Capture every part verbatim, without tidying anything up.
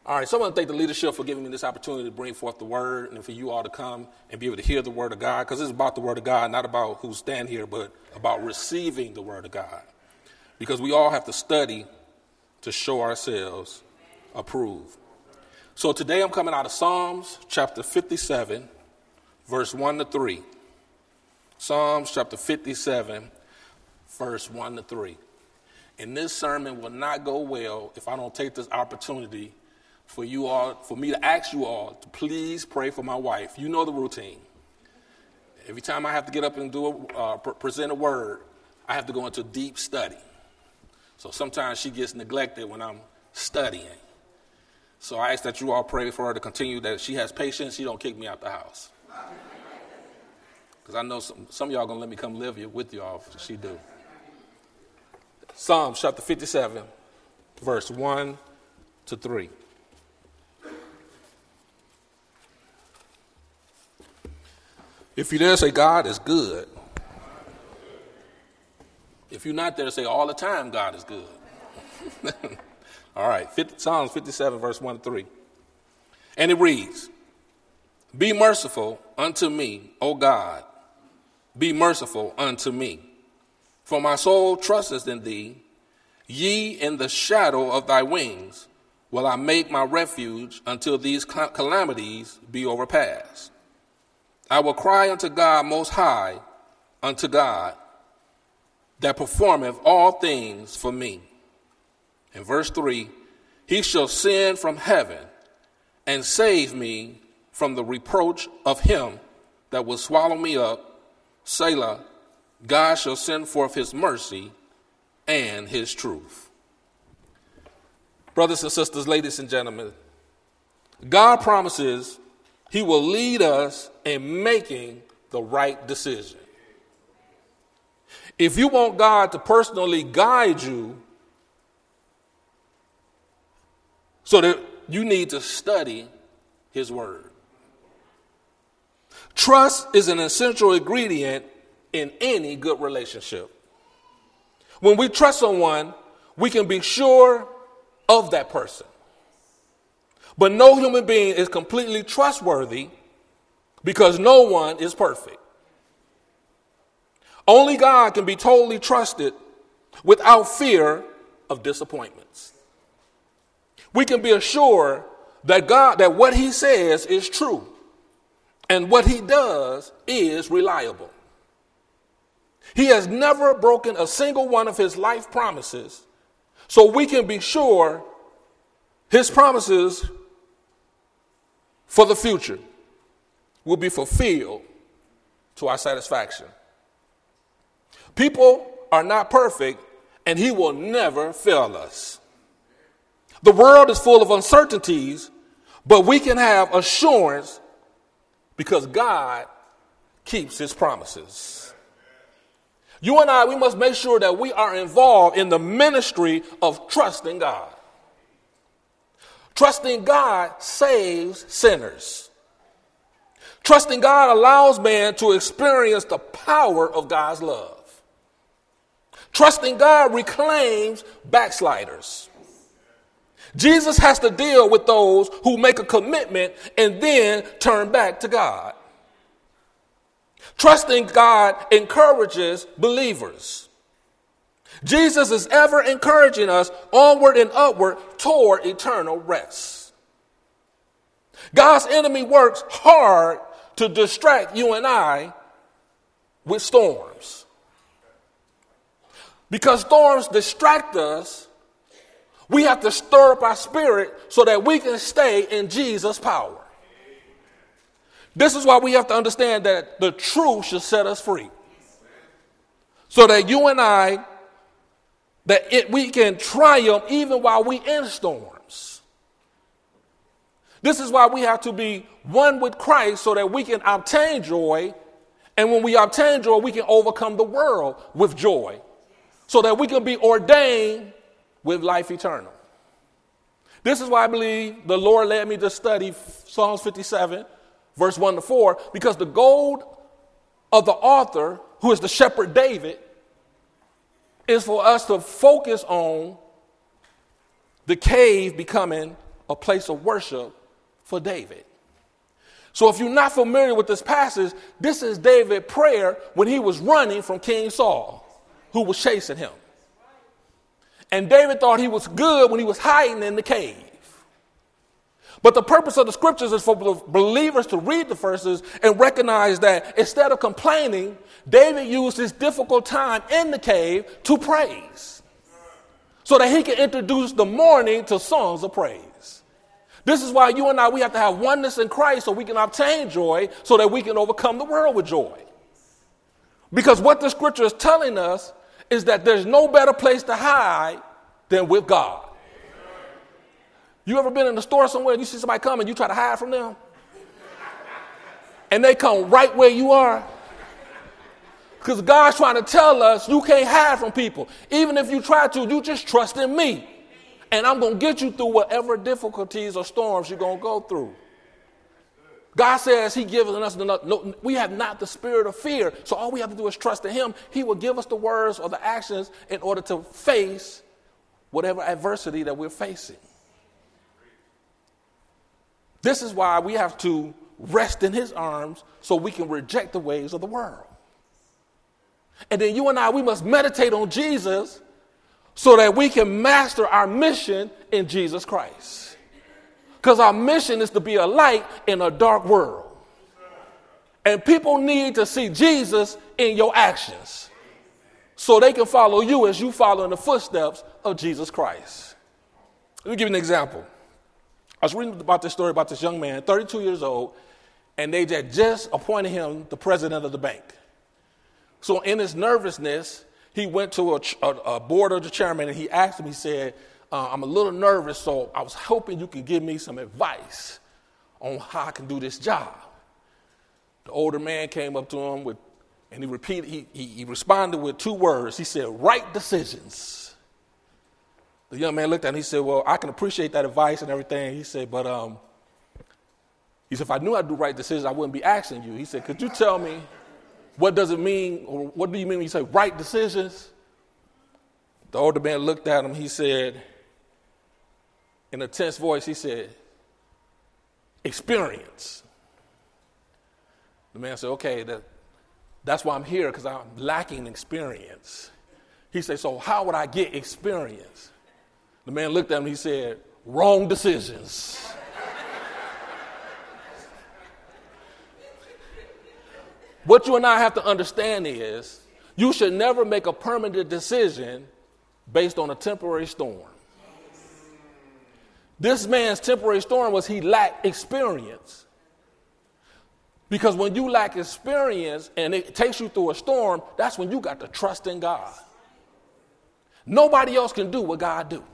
All right, so I want to thank the leadership for giving me this opportunity to bring forth the word and for you all to come and be able to hear the word of God, because it's about the word of God, not about who stand here, but about receiving the word of God. Because we all have to study to show ourselves approved. So today I'm coming out of Psalms chapter fifty-seven, verse one to three. Psalms chapter fifty-seven, verse one to three. And this sermon will not go well if I don't take this opportunity for you all, for me to ask you all to please pray for my wife. You know the routine. Every time I have to get up and do a, uh, present a word, I have to go into deep study. So sometimes she gets neglected when I'm studying. So I ask that you all pray for her to continue, that she has patience, she don't kick me out the house. Because I know some, some of y'all going to let me come live here with y'all if she do. Psalms chapter fifty-seven, verse one to three. If you're there, say, God is good. If you're not there, say, all the time, God is good. All right, fifty, Psalms fifty-seven, verse one to three. And it reads, Be merciful unto me, O God. Be merciful unto me. For my soul trusteth in thee. Ye in the shadow of thy wings will I make my refuge until these calamities be overpassed. I will cry unto God most high, unto God, that performeth all things for me. In verse three, He shall send from heaven and save me from the reproach of him that will swallow me up. Selah, God shall send forth his mercy and his truth. Brothers and sisters, ladies and gentlemen, God promises he will lead us in making the right decision. If you want God to personally guide you, so that you need to study his word. Trust is an essential ingredient in any good relationship. When we trust someone, we can be sure of that person. But no human being is completely trustworthy because no one is perfect. Only God can be totally trusted without fear of disappointments. We can be assured that God, that what he says is true and what he does is reliable. He has never broken a single one of his life promises, so we can be sure his promises for the future will be fulfilled to our satisfaction. People are not perfect, and he will never fail us. The world is full of uncertainties, but we can have assurance because God keeps his promises. You and I, we must make sure that we are involved in the ministry of trusting God. Trusting God saves sinners. Trusting God allows man to experience the power of God's love. Trusting God reclaims backsliders. Jesus has to deal with those who make a commitment and then turn back to God. Trusting God encourages believers. Jesus is ever encouraging us onward and upward toward eternal rest. God's enemy works hard to distract you and I with storms. Because storms distract us, we have to stir up our spirit so that we can stay in Jesus' power. This is why we have to understand that the truth should set us free. So that you and I, that it, we can triumph even while we in storms. This is why we have to be one with Christ so that we can obtain joy. And when we obtain joy, we can overcome the world with joy. So that we can be ordained with life eternal. This is why I believe the Lord led me to study Psalms fifty-seven, verse one to four, because the goal of the author, who is the shepherd David, is for us to focus on the cave becoming a place of worship for David. So if you're not familiar with this passage, this is David's prayer when he was running from King Saul, who was chasing him. And David thought he was good when he was hiding in the cave. But the purpose of the scriptures is for believers to read the verses and recognize that instead of complaining, David used his difficult time in the cave to praise, so that he can introduce the morning to songs of praise. This is why you and I, we have to have oneness in Christ so we can obtain joy, so that we can overcome the world with joy. Because what the scripture is telling us is that there's no better place to hide than with God. You ever been in the store somewhere and you see somebody come and you try to hide from them? And they come right where you are? Because God's trying to tell us you can't hide from people. Even if you try to, you just trust in me. And I'm going to get you through whatever difficulties or storms you're going to go through. God says he gives us, no, we have not the spirit of fear. So all we have to do is trust in him. He will give us the words or the actions in order to face whatever adversity that we're facing. This is why we have to rest in his arms so we can reject the ways of the world. And then you and I, we must meditate on Jesus so that we can master our mission in Jesus Christ. Because our mission is to be a light in a dark world. And people need to see Jesus in your actions so they can follow you as you follow in the footsteps of Jesus Christ. Let me give you an example. I was reading about this story about this young man, thirty-two years old, and they had just appointed him the president of the bank. So in his nervousness, he went to a, a, a board of the chairman and he asked him, he said, uh, I'm a little nervous, so I was hoping you could give me some advice on how I can do this job. The older man came up to him with, and he repeated, he, he, he responded with two words. He said, right decisions. The young man looked at him, he said, well, I can appreciate that advice and everything. He said, but um, he said, if I knew I'd do right decisions, I wouldn't be asking you. He said, could you tell me what does it mean, or what do you mean when you say right decisions? The older man looked at him, he said, in a tense voice, he said, experience. The man said, okay, that, that's why I'm here, because I'm lacking experience. He said, so how would I get experience? The man looked at him, he said, wrong decisions. What you and I have to understand is you should never make a permanent decision based on a temporary storm. This man's temporary storm was he lacked experience. Because when you lack experience and it takes you through a storm, that's when you got to trust in God. Nobody else can do what God do.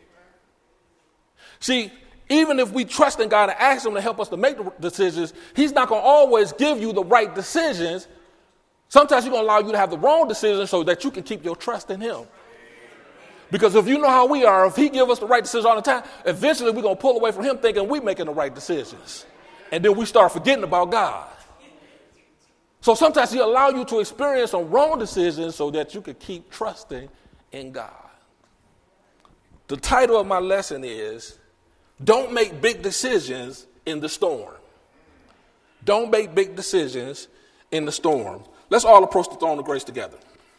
See, even if we trust in God and ask him to help us to make the decisions, he's not going to always give you the right decisions. Sometimes he's going to allow you to have the wrong decisions so that you can keep your trust in him. Because if you know how we are, if he gives us the right decisions all the time, eventually we're going to pull away from him thinking we're making the right decisions. And then we start forgetting about God. So sometimes he'll allow you to experience some wrong decisions so that you can keep trusting in God. The title of my lesson is, don't make big decisions in the storm. Don't make big decisions in the storm. Let's all approach the throne of grace together.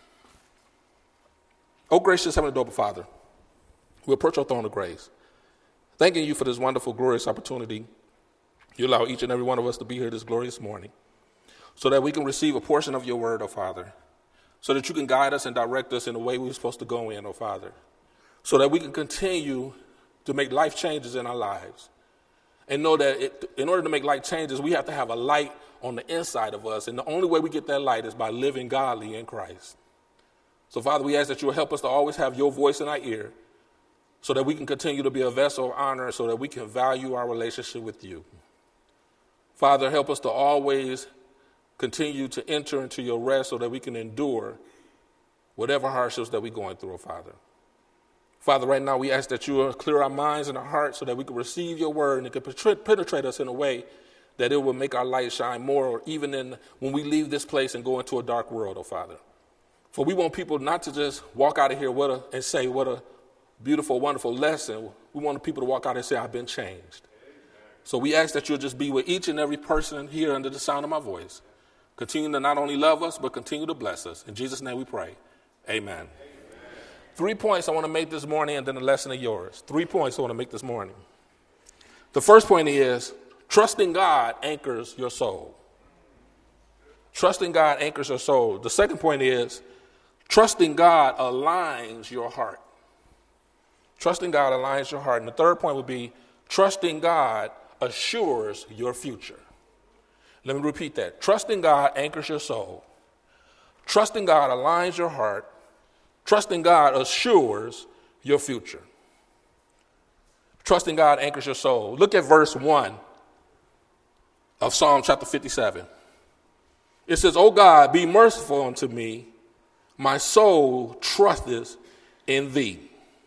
Oh, gracious Heavenly Adorable Father, we approach your throne of grace, thanking you for this wonderful, glorious opportunity. You allow each and every one of us to be here this glorious morning so that we can receive a portion of your word, oh Father, so that you can guide us and direct us in the way we're supposed to go in, oh Father, so that we can continue to make life changes in our lives. And know that it, in order to make life changes, we have to have a light on the inside of us. And the only way we get that light is by living godly in Christ. So, Father, we ask that you will help us to always have your voice in our ear so that we can continue to be a vessel of honor, so that we can value our relationship with you. Father, help us to always continue to enter into your rest so that we can endure whatever hardships that we're going through, Father. Father, right now we ask that you will clear our minds and our hearts so that we can receive your word and it can penetrate us in a way that it will make our light shine more, or even in when we leave this place and go into a dark world, oh Father. For we want people not to just walk out of here with a, and say what a beautiful, wonderful lesson, we want people to walk out and say, I've been changed. So we ask that you'll just be with each and every person here under the sound of my voice. Continue to not only love us, but continue to bless us. In Jesus' name we pray. Amen. Amen. Three points I want to make this morning, and then a lesson of yours. Three points I want to make this morning. The first point is, trusting God anchors your soul. Trusting God anchors your soul. The second point is, trusting God aligns your heart. Trusting God aligns your heart. And the third point would be, trusting God assures your future. Let me repeat that. Trusting God anchors your soul. Trusting God aligns your heart. Trusting God assures your future. Trusting God anchors your soul. Look at verse one of Psalm chapter fifty-seven. It says, O God, be merciful unto me. My soul trusteth in thee.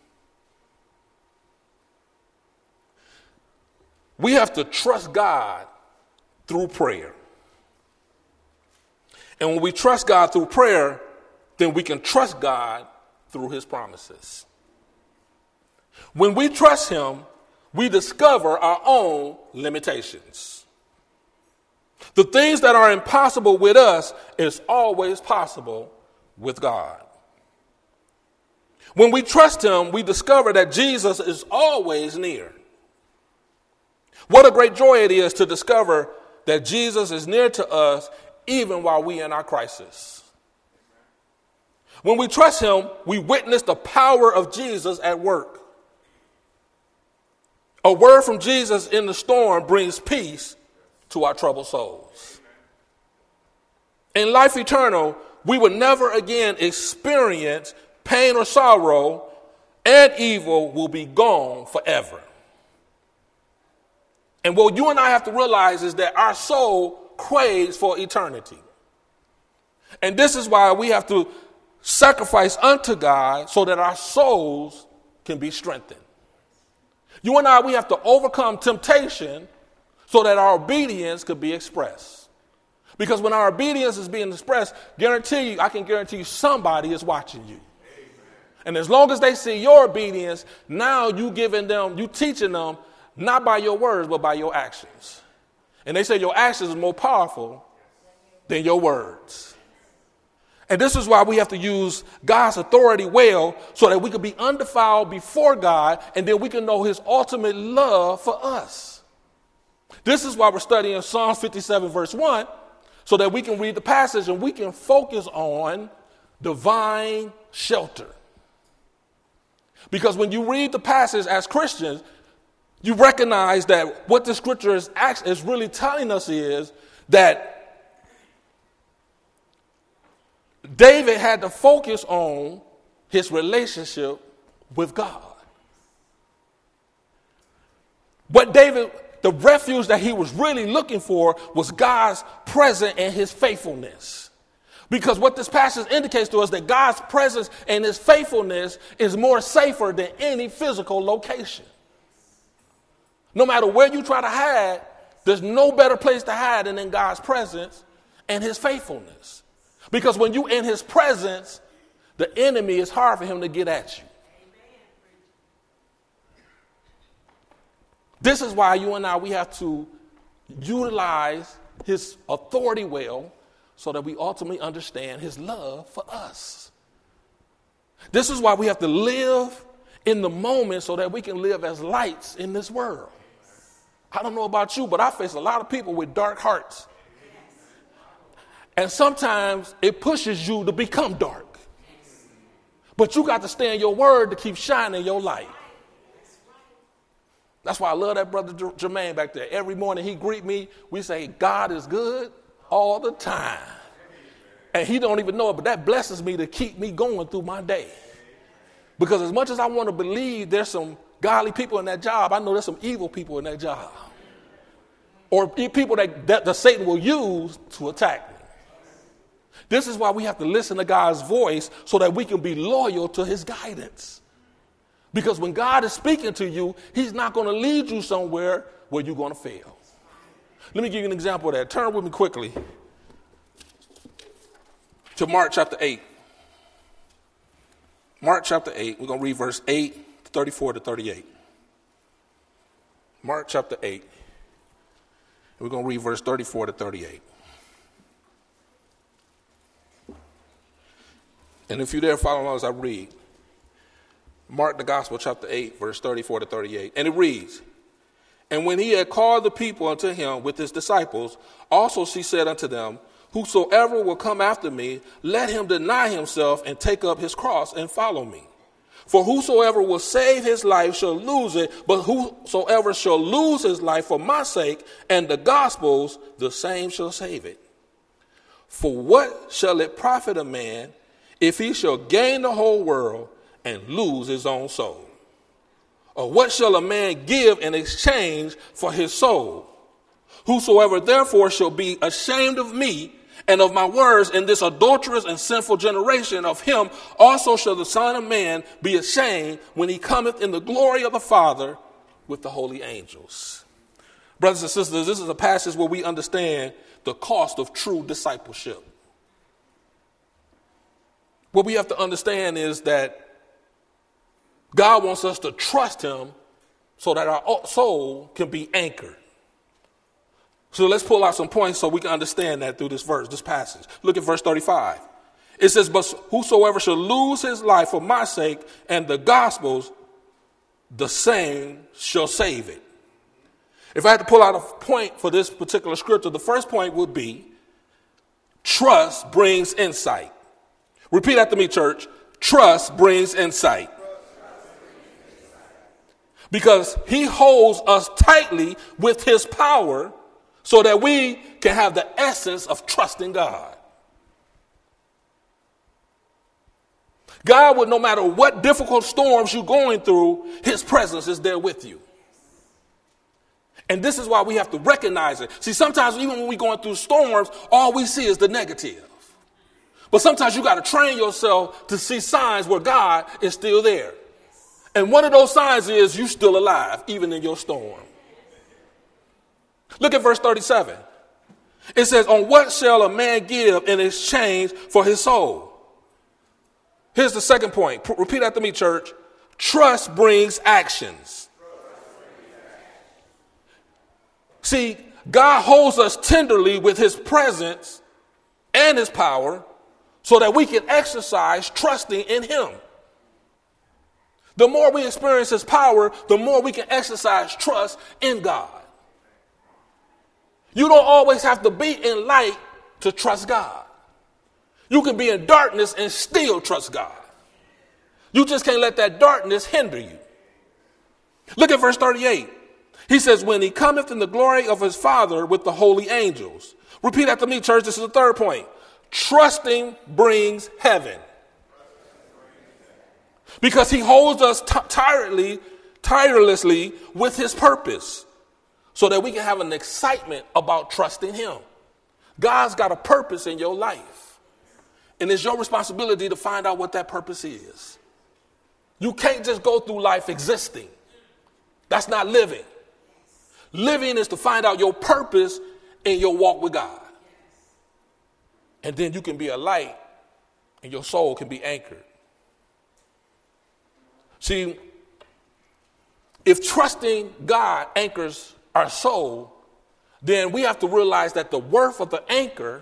We have to trust God through prayer. And when we trust God through prayer, then we can trust God through his promises. When we trust him, we discover our own limitations. The things that are impossible with us is always possible with God. When we trust him, we discover that Jesus is always near. What a great joy it is to discover that Jesus is near to us even while we are in our crisis. When we trust him, we witness the power of Jesus at work. A word from Jesus in the storm brings peace to our troubled souls. In life eternal, we will never again experience pain or sorrow, and evil will be gone forever. And what you and I have to realize is that our soul craves for eternity. And this is why we have to sacrifice unto God so that our souls can be strengthened. You and I, we have to overcome temptation so that our obedience could be expressed. Because when our obedience is being expressed, guarantee you, I can guarantee you somebody is watching you. Amen. And as long as they see your obedience, now you giving them, you teaching them, not by your words, but by your actions. And they say your actions are more powerful than your words. And this is why we have to use God's authority well so that we can be undefiled before God and then we can know his ultimate love for us. This is why we're studying Psalm fifty-seven verse one so that we can read the passage and we can focus on divine shelter. Because when you read the passage as Christians, you recognize that what the scripture is, actually, is really telling us is that David had to focus on his relationship with God. What David, the refuge that he was really looking for was God's presence and his faithfulness. Because what this passage indicates to us that God's presence and his faithfulness is more safer than any physical location. No matter where you try to hide, there's no better place to hide than in God's presence and his faithfulness. Because when you're in his presence, the enemy is hard for him to get at you. This is why you and I, we have to utilize his authority well so that we ultimately understand his love for us. This is why we have to live in the moment so that we can live as lights in this world. I don't know about you, but I face a lot of people with dark hearts. And sometimes it pushes you to become dark. But you got to stay in your word to keep shining your light. That's why I love that brother Jermaine back there. Every morning he greet me, we say, God is good all the time. And he don't even know it, but that blesses me to keep me going through my day. Because as much as I want to believe there's some godly people in that job, I know there's some evil people in that job. Or people that, that the Satan will use to attack me. This is why we have to listen to God's voice so that we can be loyal to his guidance. Because when God is speaking to you, he's not going to lead you somewhere where you're going to fail. Let me give you an example of that. Turn with me quickly to Mark chapter eight. Mark chapter eight, we're going to read verse eight thirty-four to thirty-eight. Mark chapter eight. We're going to read verse thirty-four to thirty-eight. And if you're there following along as I read, Mark the Gospel chapter eight, verse thirty-four to thirty-eight. And it reads, "And when he had called the people unto him with his disciples, also he said unto them, Whosoever will come after me, let him deny himself and take up his cross and follow me. For whosoever will save his life shall lose it, but whosoever shall lose his life for my sake and the gospel's, the same shall save it. For what shall it profit a man if he shall gain the whole world and lose his own soul? Or what shall a man give in exchange for his soul? Whosoever therefore shall be ashamed of me and of my words in this adulterous and sinful generation, of him also shall the Son of Man be ashamed when he cometh in the glory of the Father with the holy angels." Brothers and sisters, this is a passage where we understand the cost of true discipleship. What we have to understand is that God wants us to trust him so that our soul can be anchored. So let's pull out some points so we can understand that through this verse, this passage. Look at verse thirty-five. It says, "But whosoever shall lose his life for my sake and the gospel's, the same shall save it." If I had to pull out a point for this particular scripture, the first point would be, trust brings insight. Repeat after me, church. Trust brings insight. Because he holds us tightly with his power so that we can have the essence of trusting God. God would, no matter what difficult storms you're going through, his presence is there with you. And this is why we have to recognize it. See, sometimes even when we're going through storms, all we see is the negative. But sometimes you got to train yourself to see signs where God is still there. And one of those signs is you're still alive, even in your storm. Look at verse thirty-seven. It says, "On what shall a man give in exchange for his soul?" Here's the second point. P- repeat after me, church. Trust brings actions. See, God holds us tenderly with his presence and his power so that we can exercise trusting in him. The more we experience his power, the more we can exercise trust in God. You don't always have to be in light to trust God. You can be in darkness and still trust God. You just can't let that darkness hinder you. Look at verse thirty-eight. He says, "When he cometh in the glory of his Father with the holy angels." Repeat after me, church. This is the third point. Trusting brings heaven. Because he holds us t- tirelessly, tirelessly with his purpose so that we can have an excitement about trusting him. God's got a purpose in your life. And it's your responsibility to find out what that purpose is. You can't just go through life existing. That's not living. Living is to find out your purpose in your walk with God. And then you can be a light and your soul can be anchored. See, if trusting God anchors our soul, then we have to realize that the worth of the anchor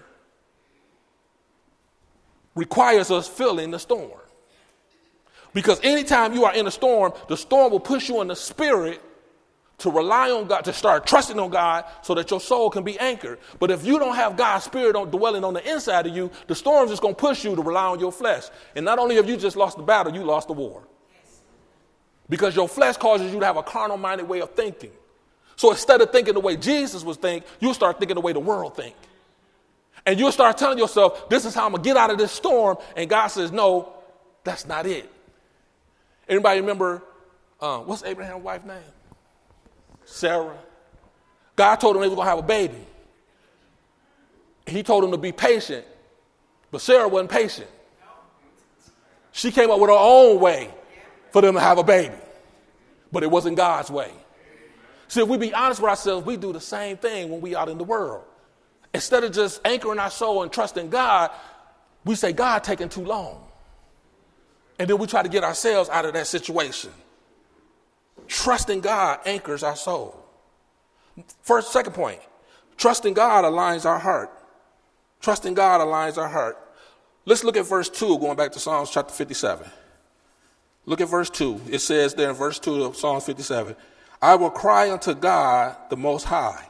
requires us feeling the storm. Because anytime you are in a storm, the storm will push you in the spirit to rely on God, to start trusting on God so that your soul can be anchored. But if you don't have God's spirit on, dwelling on the inside of you, the storm's just going to push you to rely on your flesh. And not only have you just lost the battle, you lost the war. Because your flesh causes you to have a carnal-minded way of thinking. So instead of thinking the way Jesus was thinking, you'll start thinking the way the world think. And you'll start telling yourself, this is how I'm going to get out of this storm. And God says, no, that's not it. Anybody remember, uh, what's Abraham's wife's name? Sarah. God told him they were going to have a baby. He told him to be patient. But Sarah wasn't patient. She came up with her own way for them to have a baby. But it wasn't God's way. See, if we be honest with ourselves, we do the same thing when we out in the world. Instead of just anchoring our soul and trusting God, we say, God taking too long. And then we try to get ourselves out of that situation. Trusting God anchors our soul. First, second point, trusting God aligns our heart. Trusting God aligns our heart. Let's look at verse two, going back to Psalms chapter fifty-seven. Look at verse two. It says there in verse two of Psalms fifty-seven, I will cry unto God the Most High.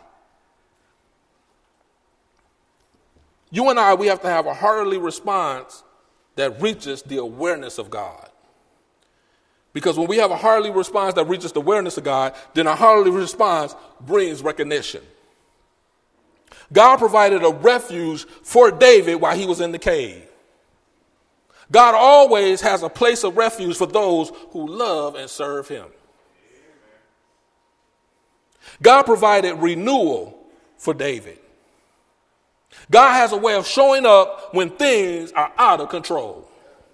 You and I, we have to have a heartily response that reaches the awareness of God. Because when we have a heartily response that reaches the awareness of God, then our heartily response brings recognition. God provided a refuge for David while he was in the cave. God always has a place of refuge for those who love and serve him. God provided renewal for David. God has a way of showing up when things are out of control.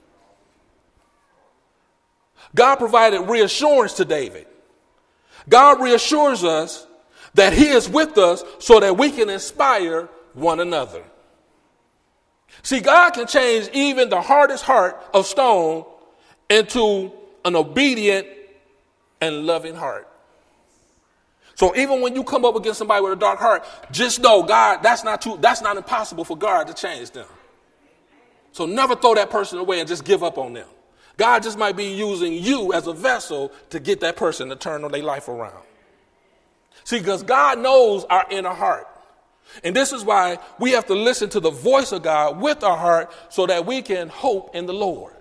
God provided reassurance to David. God reassures us that he is with us so that we can inspire one another. See, God can change even the hardest heart of stone into an obedient and loving heart. So even when you come up against somebody with a dark heart, just know God, that's not too, that's not impossible for God to change them. So never throw that person away and just give up on them. God just might be using you as a vessel to get that person to turn their life around. See, because God knows our inner heart. And this is why we have to listen to the voice of God with our heart so that we can hope in the Lord.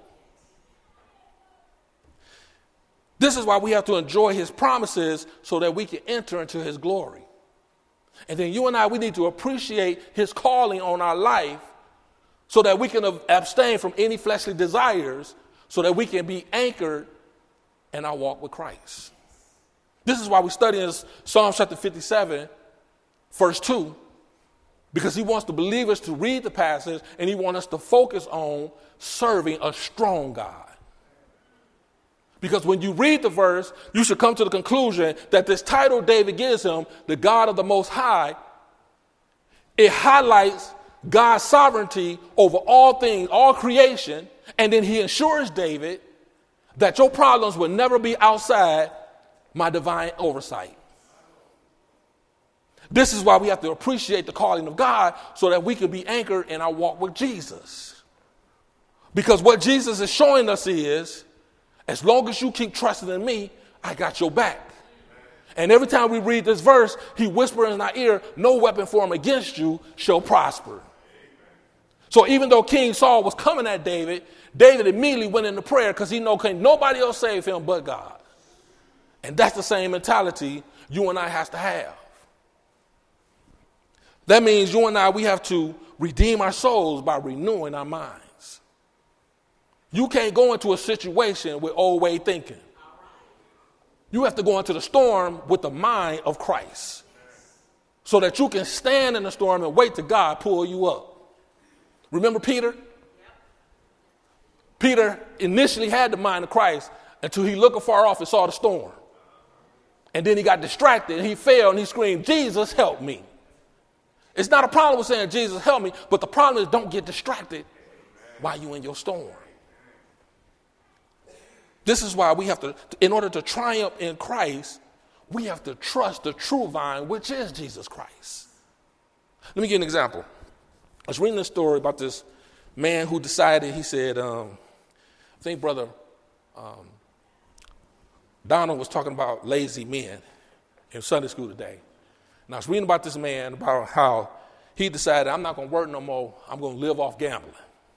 This is why we have to enjoy his promises so that we can enter into his glory. And then you and I, we need to appreciate his calling on our life so that we can abstain from any fleshly desires so that we can be anchored in our walk with Christ. This is why we study in Psalm chapter fifty-seven, verse two, because he wants the believers to read the passage and he wants us to focus on serving a strong God. Because when you read the verse, you should come to the conclusion that this title David gives him, the God of the Most High, it highlights God's sovereignty over all things, all creation, and then he assures David that your problems will never be outside my divine oversight. This is why we have to appreciate the calling of God so that we can be anchored in our walk with Jesus. Because what Jesus is showing us is, as long as you keep trusting in me, I got your back. And every time we read this verse, he whispers in our ear, no weapon formed against you shall prosper. So even though King Saul was coming at David, David immediately went into prayer because he knew nobody else save him but God. And that's the same mentality you and I has to have. That means you and I, we have to redeem our souls by renewing our minds. You can't go into a situation with old way thinking. You have to go into the storm with the mind of Christ so that you can stand in the storm and wait till God pull you up. Remember Peter? Peter initially had the mind of Christ until he looked afar off and saw the storm. And then he got distracted and he fell and he screamed, Jesus, help me. It's not a problem with saying, Jesus, help me, but the problem is don't get distracted while you're in your storm. This is why we have to, in order to triumph in Christ, we have to trust the true vine, which is Jesus Christ. Let me give you an example. I was reading this story about this man who decided, he said, um, I think Brother um, Donald was talking about lazy men in Sunday school today. And I was reading about this man, about how he decided, I'm not going to work no more. I'm going to live off gambling.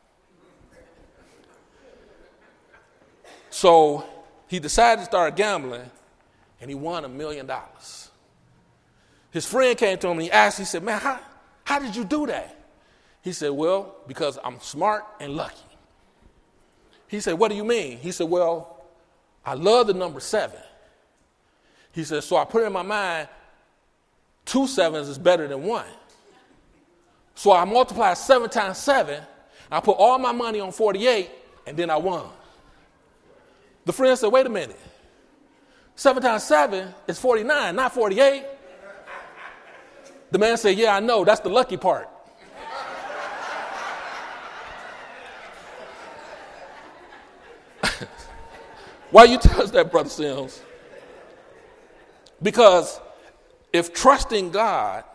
So he decided to start gambling, and he won a million dollars. His friend came to him and he asked, he said, man, how, how did you do that? He said, well, because I'm smart and lucky. He said, what do you mean? He said, well, I love the number seven. He said, so I put it in my mind, two sevens is better than one. So I multiplied seven times seven. I put all my money on forty-eight, and then I won. The friend said, wait a minute. Seven times seven is forty-nine, not forty-eight. The man said, yeah, I know. That's the lucky part. Why you tell us that, Brother Sims? Because if trusting God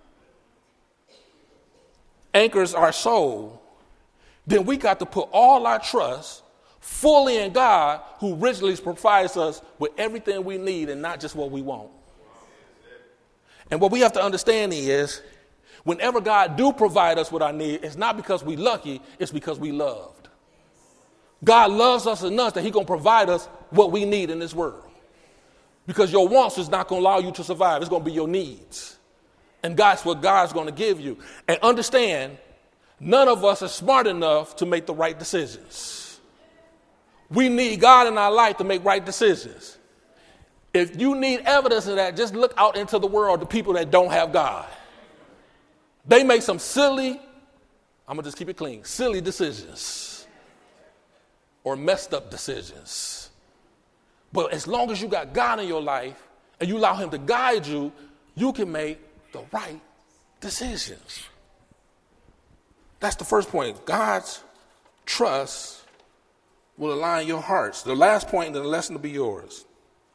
anchors our soul, then we got to put all our trust fully in God, who richly provides us with everything we need and not just what we want. And what we have to understand is, whenever God do provide us with our need, it's not because we lucky, it's because we loved. God loves us enough that he's going to provide us what we need in this world. Because your wants is not going to allow you to survive. It's going to be your needs. And that's what God's going to give you. And understand, none of us are smart enough to make the right decisions. We need God in our life to make right decisions. If you need evidence of that, just look out into the world, the people that don't have God. They make some silly, I'm going to just keep it clean, silly decisions or messed up decisions. But as long as you got God in your life and you allow him to guide you, you can make the right decisions. That's the first point. God's trust will align your hearts. The last point in the lesson will be yours.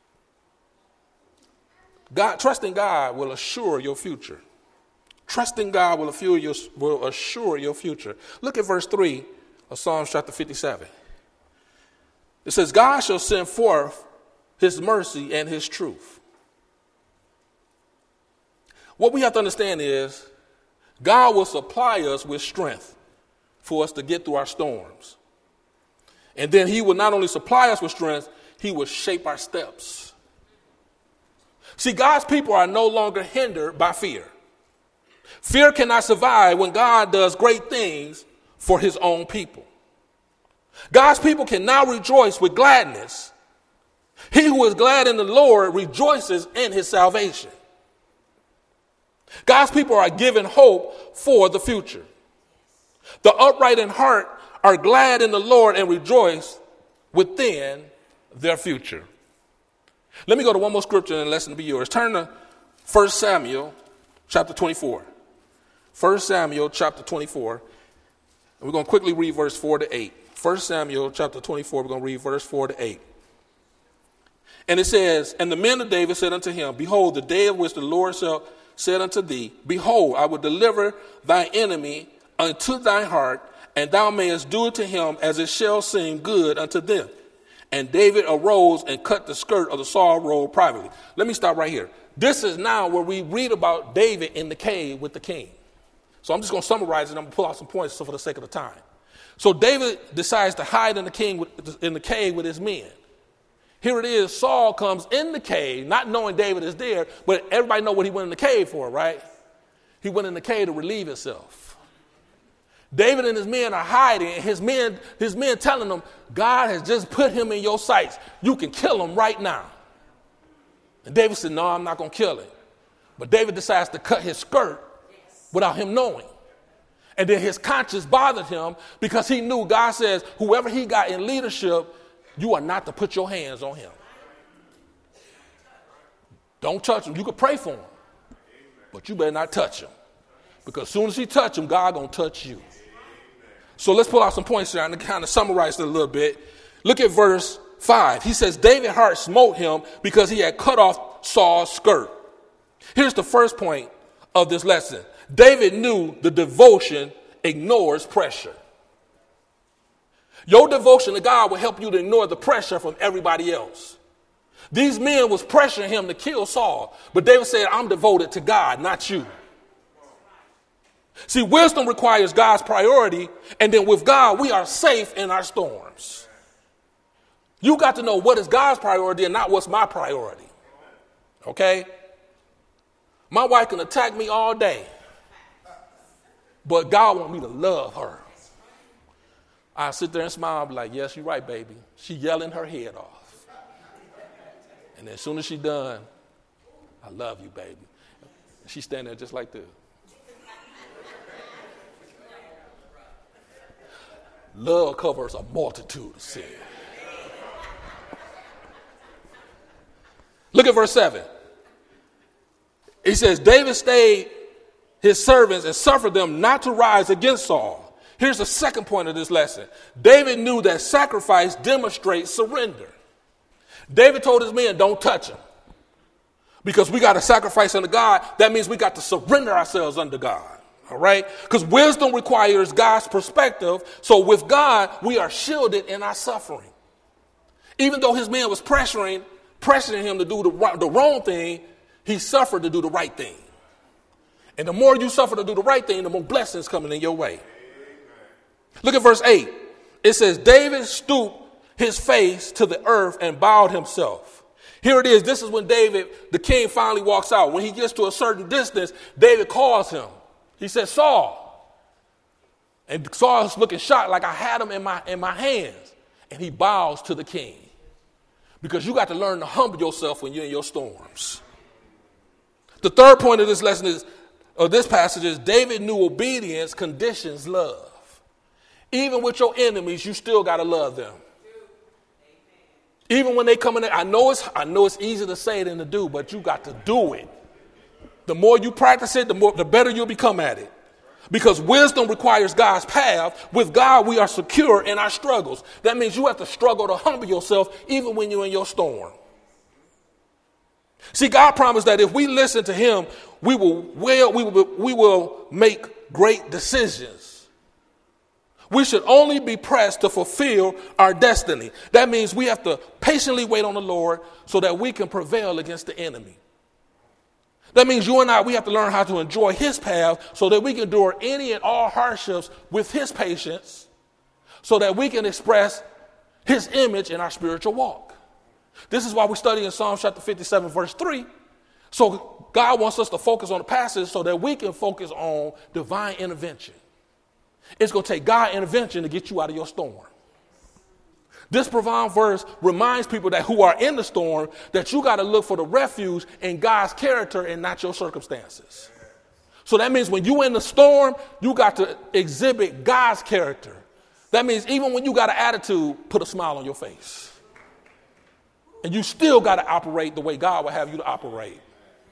God, trusting God will assure your future. Trusting God will assure your, will assure your future. Look at verse three of Psalms chapter fifty-seven. It says, God shall send forth his mercy and his truth. What we have to understand is God will supply us with strength for us to get through our storms. And then he will not only supply us with strength, he will shape our steps. See, God's people are no longer hindered by fear. Fear cannot survive when God does great things for his own people. God's people can now rejoice with gladness. He who is glad in the Lord rejoices in his salvation. God's people are given hope for the future. The upright in heart are glad in the Lord and rejoice within their future. Let me go to one more scripture and the lesson will be yours. Turn to First Samuel chapter twenty-four. First Samuel chapter twenty-four. And we're going to quickly read verse four to eight. First Samuel chapter twenty-four, we're going to read verse four to eight. And it says, and the men of David said unto him, behold, the day of which the Lord shall said unto thee, behold, I will deliver thy enemy unto thy heart, and thou mayest do it to him as it shall seem good unto them. And David arose and cut the skirt of the Saul robe privately. Let me stop right here. This is now where we read about David in the cave with the king. So I'm just going to summarize it. I'm going to pull out some points for the sake of the time. So David decides to hide in the, king with, in the cave with his men. Here it is. Saul comes in the cave, not knowing David is there, but everybody know what he went in the cave for, right? He went in the cave to relieve himself. David and his men are hiding, and his men, his men telling them, God has just put him in your sights. You can kill him right now. And David said, no, I'm not going to kill him. But David decides to cut his skirt without him knowing. And then his conscience bothered him because he knew God says, whoever he got in leadership, you are not to put your hands on him. Don't touch him. You can pray for him, but you better not touch him. Because as soon as he touch him, God going to touch you. So let's pull out some points here and kind of summarize it a little bit. Look at verse five. He says, David's heart smote him because he had cut off Saul's skirt. Here's the first point of this lesson. David knew the devotion ignores pressure. Your devotion to God will help you to ignore the pressure from everybody else. These men was pressuring him to kill Saul, but David said, I'm devoted to God, not you. See, wisdom requires God's priority, and then with God, we are safe in our storms. You got to know what is God's priority and not what's my priority. Okay? My wife can attack me all day, but God wants me to love her. I sit there and smile and be like, yes, you're right, baby. She yelling her head off. And then as soon as she done, I love you, baby. She standing there just like this. Love covers a multitude of sin. Look at verse seven. He says, David stayed his servants and suffered them not to rise against Saul. Here's the second point of this lesson. David knew that sacrifice demonstrates surrender. David told his men, don't touch him. Because we got to sacrifice unto God. That means we got to surrender ourselves unto God. All right? Because wisdom requires God's perspective. So with God, we are shielded in our suffering. Even though his man was pressuring, pressuring him to do the, the wrong thing, he suffered to do the right thing. And the more you suffer to do the right thing, the more blessings coming in your way. Look at verse eight. It says, David stooped his face to the earth and bowed himself. Here it is. This is when David, the king, finally walks out. When he gets to a certain distance, David calls him. He says, Saul. And Saul's looking shocked like I had him in my, in my hands. And he bows to the king. Because you got to learn to humble yourself when you're in your storms. The third point of this lesson is, of this passage is, David knew obedience conditions love. Even with your enemies, you still got to love them. Even when they come in there, I know it's I know it's easier to say than to do, but you got to do it. The more you practice it, the more the better you'll become at it. Because wisdom requires God's path. With God, we are secure in our struggles. That means you have to struggle to humble yourself even when you're in your storm. See, God promised that if we listen to him, we will well, we will we will make great decisions. We should only be pressed to fulfill our destiny. That means we have to patiently wait on the Lord so that we can prevail against the enemy. That means you and I, we have to learn how to enjoy his path so that we can endure any and all hardships with his patience so that we can express his image in our spiritual walk. This is why we study in Psalm chapter fifty-seven, verse three. So God wants us to focus on the passage so that we can focus on divine intervention. It's going to take God intervention to get you out of your storm. This profound verse reminds people that who are in the storm that you got to look for the refuge in God's character and not your circumstances. So that means when you're in the storm, you got to exhibit God's character. That means even when you got an attitude, put a smile on your face. And you still got to operate the way God will have you to operate.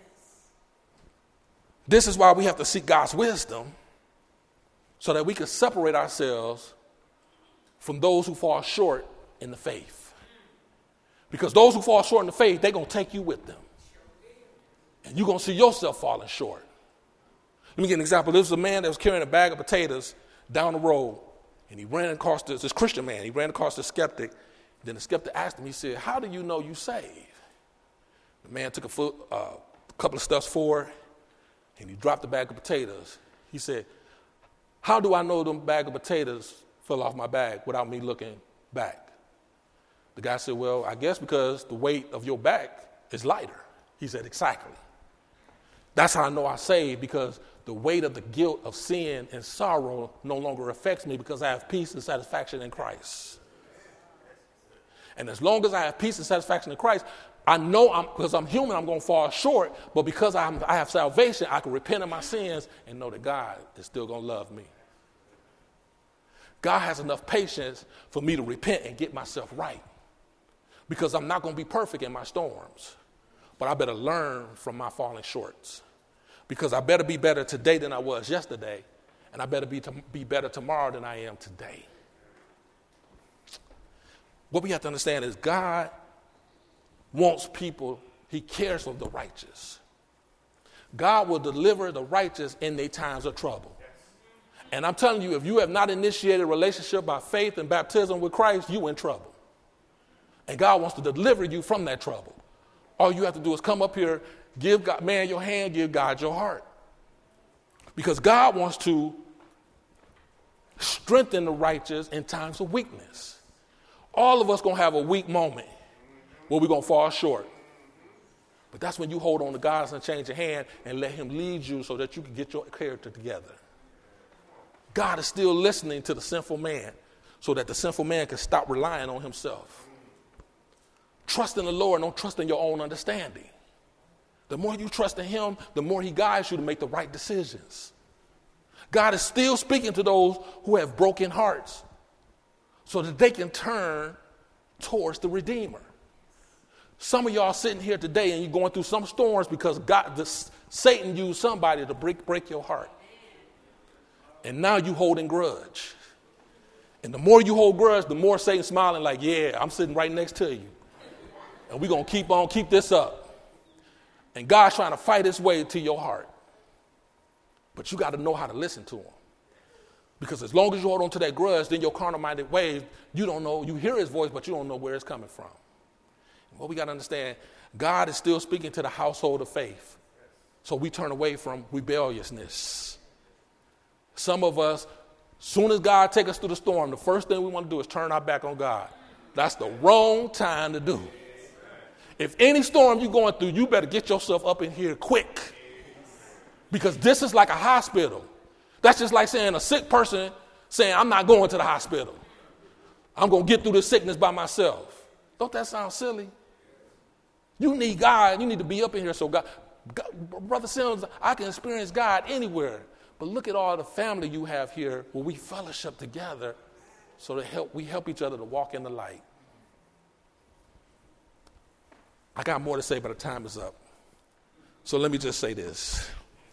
This is why we have to seek God's wisdom, so that we can separate ourselves from those who fall short in the faith. Because those who fall short in the faith, they're going to take you with them. And you're going to see yourself falling short. Let me give an example. There was a man that was carrying a bag of potatoes down the road. And he ran across this, this Christian man. He ran across this skeptic. Then the skeptic asked him, he said, how do you know you saved? The man took a, foot, uh, a couple of steps forward. And he dropped the bag of potatoes. He said, how do I know them bag of potatoes fell off my bag without me looking back? The guy said, well, I guess because the weight of your back is lighter. He said, exactly. That's how I know I saved, because the weight of the guilt of sin and sorrow no longer affects me because I have peace and satisfaction in Christ. And as long as I have peace and satisfaction in Christ, I know I'm, because I'm human, I'm going to fall short, but because I'm, I have salvation, I can repent of my sins and know that God is still going to love me. God has enough patience for me to repent and get myself right, because I'm not going to be perfect in my storms, but I better learn from my falling shorts, because I better be better today than I was yesterday, and I better be, to, be better tomorrow than I am today. What we have to understand is God wants people, he cares for the righteous. God will deliver the righteous in their times of trouble. And I'm telling you, if you have not initiated a relationship by faith and baptism with Christ, you're in trouble. And God wants to deliver you from that trouble. All you have to do is come up here, give God, man your hand, give God your heart. Because God wants to strengthen the righteous in times of weakness. All of us going to have a weak moment where we're going to fall short. But that's when you hold on to God's unchanging hand and let him lead you so that you can get your character together. God is still listening to the sinful man so that the sinful man can stop relying on himself. Trust in the Lord, don't trust in your own understanding. The more you trust in him, the more he guides you to make the right decisions. God is still speaking to those who have broken hearts so that they can turn towards the Redeemer. Some of y'all sitting here today and you're going through some storms because God, this, Satan used somebody to break, break your heart. And now you holding grudge. And the more you hold grudge, the more Satan's smiling like, yeah, I'm sitting right next to you. And we're going to keep on, keep this up. And God's trying to fight his way to your heart. But you got to know how to listen to him. Because as long as you hold on to that grudge, then your carnal-minded ways, you don't know, you hear his voice, but you don't know where it's coming from. And what we got to understand, God is still speaking to the household of faith. So we turn away from rebelliousness. Some of us, soon as God takes us through the storm, the first thing we want to do is turn our back on God. That's the wrong time to do. If any storm you're going through, you better get yourself up in here quick. Because this is like a hospital. That's just like saying a sick person saying, I'm not going to the hospital. I'm going to get through this sickness by myself. Don't that sound silly? You need God. You need to be up in here. So God, God, Brother Sims, I can experience God anywhere. But look at all the family you have here where we fellowship together so that help, we help each other to walk in the light. I got more to say, but the time is up. So let me just say this.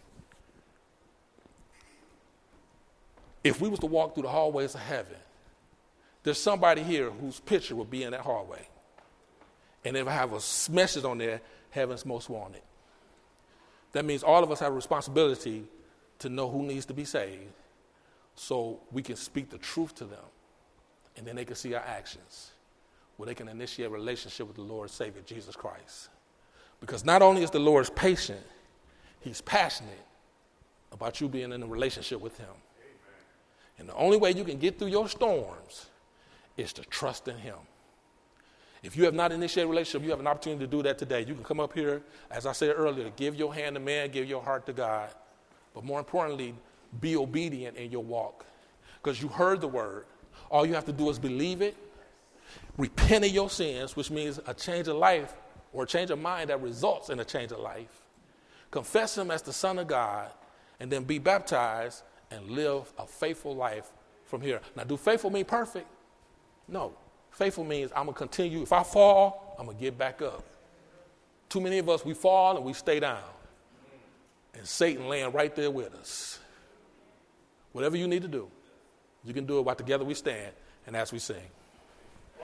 If we was to walk through the hallways of heaven, there's somebody here whose picture will be in that hallway. And if I have a message on there, Heaven's Most Wanted. That means all of us have a responsibility to know who needs to be saved so we can speak the truth to them. And then they can see our actions, where they can initiate a relationship with the Lord and Savior, Jesus Christ. Because not only is the Lord patient, he's passionate about you being in a relationship with him. And the only way you can get through your storms is to trust in him. If you have not initiated a relationship, you have an opportunity to do that today. You can come up here, as I said earlier, give your hand to man, give your heart to God. But more importantly, be obedient in your walk. Because you heard the word. All you have to do is believe it, repent of your sins, which means a change of life or a change of mind that results in a change of life. Confess him as the Son of God, and then be baptized and live a faithful life from here. Now, do faithful mean perfect? No. Faithful means I'm going to continue. If I fall, I'm going to get back up. Too many of us, we fall and we stay down. And Satan laying right there with us. Whatever you need to do, you can do it while together we stand and as we sing.